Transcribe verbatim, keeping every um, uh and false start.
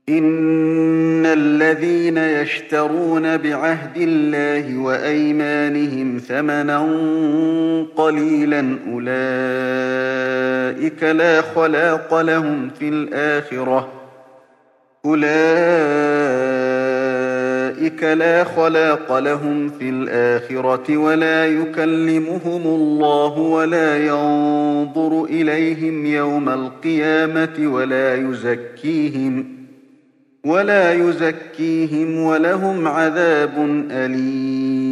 إن الذين يشترون بعهد الله وأيمانهم ثمنا قليلا أولئك لا خلاق لهم في الآخرة أولئك لا خلاق لهم في الآخرة ولا يكلمهم الله ولا ينظر إليهم يوم القيامة ولا يزكيهم ولا يزكيهم ولهم عذاب أليم